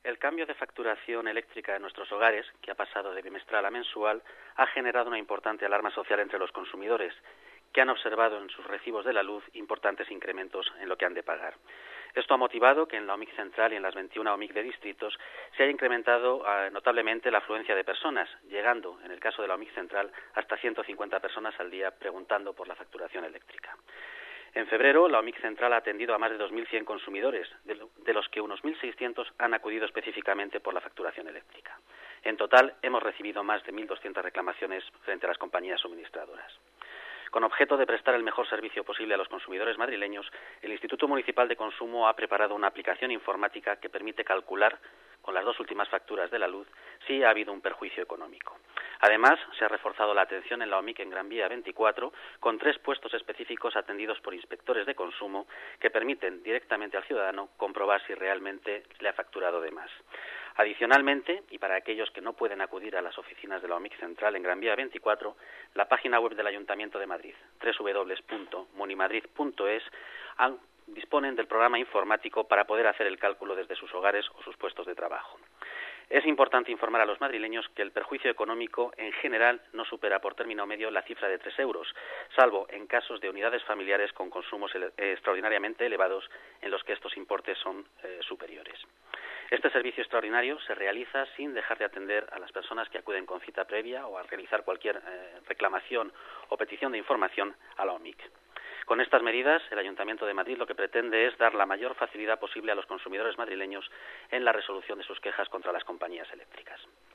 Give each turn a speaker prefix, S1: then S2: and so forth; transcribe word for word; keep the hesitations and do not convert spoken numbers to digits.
S1: El cambio de facturación eléctrica en nuestros hogares, que ha pasado de bimestral a mensual, ha generado una importante alarma social entre los consumidores, que han observado en sus recibos de la luz importantes incrementos en lo que han de pagar. Esto ha motivado que en la O M I C central y en las veintiuna O M I C de distritos se haya incrementado eh, notablemente la afluencia de personas, llegando, en el caso de la O M I C central, hasta ciento cincuenta personas al día preguntando por la facturación eléctrica. En febrero, la O M I C central ha atendido a más de dos mil cien consumidores, de los que unos mil seiscientos han acudido específicamente por la facturación eléctrica. En total, hemos recibido más de mil doscientas reclamaciones frente a las compañías suministradoras. Con objeto de prestar el mejor servicio posible a los consumidores madrileños, el Instituto Municipal de Consumo ha preparado una aplicación informática que permite calcular, con las dos últimas facturas de la luz, si ha habido un perjuicio económico. Además, se ha reforzado la atención en la O M I C en Gran Vía veinticuatro con tres puestos específicos atendidos por inspectores de consumo que permiten directamente al ciudadano comprobar si realmente le ha facturado de más. Adicionalmente, y para aquellos que no pueden acudir a las oficinas de la O M I C central en Gran Vía veinticuatro, la página web del Ayuntamiento de Madrid, doble u doble u doble u punto munimadrid punto es, disponen del programa informático para poder hacer el cálculo desde sus hogares o sus puestos de trabajo. Es importante informar a los madrileños que el perjuicio económico en general no supera por término medio la cifra de tres euros, salvo en casos de unidades familiares con consumos ele- extraordinariamente elevados en los que estos importes son eh, superiores. Este servicio extraordinario se realiza sin dejar de atender a las personas que acuden con cita previa o a realizar cualquier eh, reclamación o petición de información a la O M I C. Con estas medidas, el Ayuntamiento de Madrid lo que pretende es dar la mayor facilidad posible a los consumidores madrileños en la resolución de sus quejas contra las compañías eléctricas.